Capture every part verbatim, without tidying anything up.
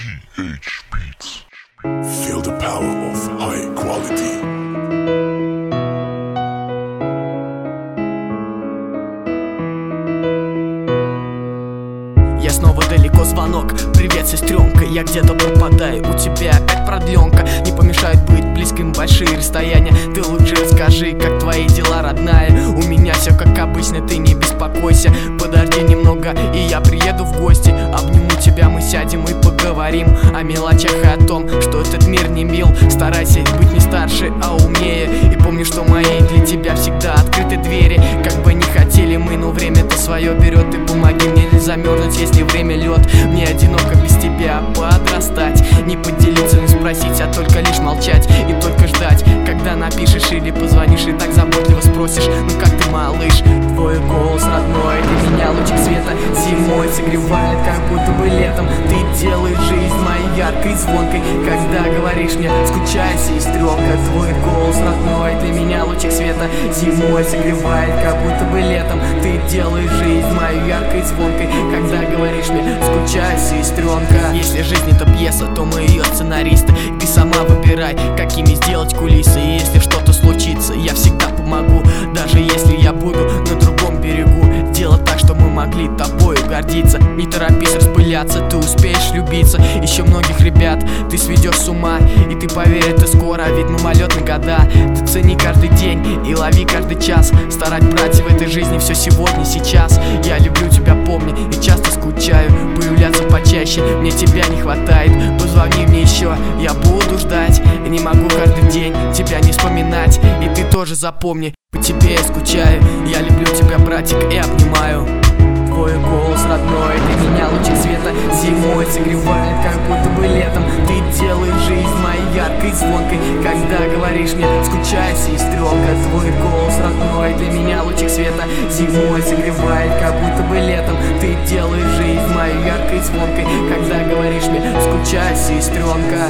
ти эйч Beats. Feel the power of high quality. Я снова далеко, звонок. Привет, сестренка, я где-то пропадаю. У тебя опять продленка. Не помешает быть близким большие расстояния. Ты лучше расскажи, как твои дела, родная. У меня все как обычно, ты не беспокойся. Подожди немного, и я приеду в гости. Обниму тебя, мы сядем и поговорим о мелочах и о том, что этот мир не мил. Старайся быть не старше, а умнее. И помни, что мои для тебя всегда открыты двери. Как бы не хотели мы, но время-то свое берет. Ты помоги мне не замерзнуть, если время лед. Мне одиноко без тебя подрастать. Не поделиться, не спросить, а только лишь молчать. И только ждать, когда напишешь или позвонишь. И так заботливо спросишь: ну как ты, малыш? Твой голос родной, для меня лучик света зимой согревает, как будто бы летом. Ты делаешь жизнь моей яркой, звонкой. Когда говоришь мне: скучай, сестренка. Твой голос родной, для меня лучик света зимой согревает, как будто бы летом. Ты делаешь жизнь мою яркой, звонкой. Когда говоришь мне: скучай, сестренка. Если жизнь это пьеса, то мы ее сценаристы. Ты сама выбирай, какими сделать кулисы. И если что-то случится, я всегда помогу. Даже если я буду на другом берегу, сделать так, что мы могли тобою гордиться. Не торопись распыляться, ты успеешь влюбиться. Еще многих ребят ты сведешь с ума, и ты поверь, это скоро, ведь мимолетные года. Ты цени каждый день и лови каждый час. Старать брать в этой жизни все сегодня, сейчас. Я люблю тебя, помни, и часто скучаю. Появляться почаще, мне тебя не хватает. Позвони мне еще, я буду ждать. И не могу каждый день тебя не вспоминать. И ты тоже запомни, по тебе я скучаю. Я люблю тебя, братик, и обнимаю. Твой голос родной, для меня лучик света зимой согревает, как будто бы летом. Ты делаешь жизнь моей яркой, звонкой. Когда говоришь мне: скучай, сестренка. Твой голос родной, для меня лучик света зимой согревает, как будто бы летом. Ты делаешь жизнь моей яркой, звонкой. Когда говоришь мне: скучай, сестренка.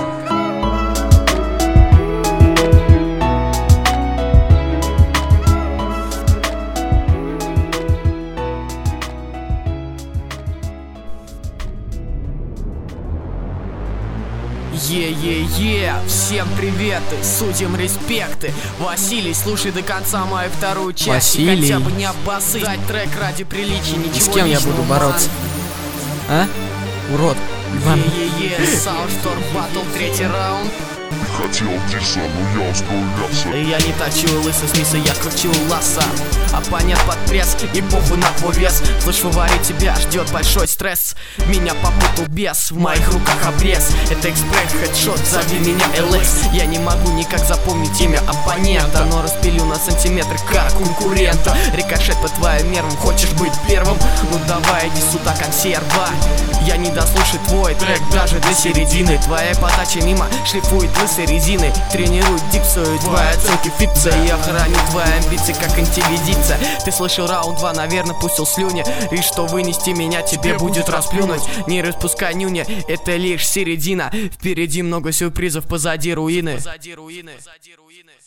Е-е-е, всем приветы, судим респекты. Василий, слушай до конца мою вторую часть. Василий. Хотя бы не обоссыть. Дать трек ради приличия, ничего. И с кем я буду бороться? А? Урод. Е-е-е, Soundstorm Battle, третий раунд. Хотел диса, но я устроил мясо. Я не точу лысый с миса, я кручу лоса. Оппонент под пресс и похуй на твой вес. Слышь, фаворит, тебя ждет большой стресс. Меня попутал бес, в моих руках обрез. Это экспресс, хедшот, зови меня эл экс. Я не могу никак запомнить имя оппонента, но распилю на сантиметры как конкурента. Рикошет по твоим нервам, хочешь быть первым? Ну давай, иди сюда, консерва. Я не дослушаю твой трек даже до середины. Твоя подача мимо шлифует лысой резины. Тренирует дикцию, твои оценки фикция. Я храню твои амбиции, как антиведиция. Ты слышал раунд два, наверное, пустил слюни. И что вынести меня тебе будет расплюнуть. Не распускай нюни, это лишь середина. Впереди много сюрпризов, позади руины. Позади руины. Позади руины.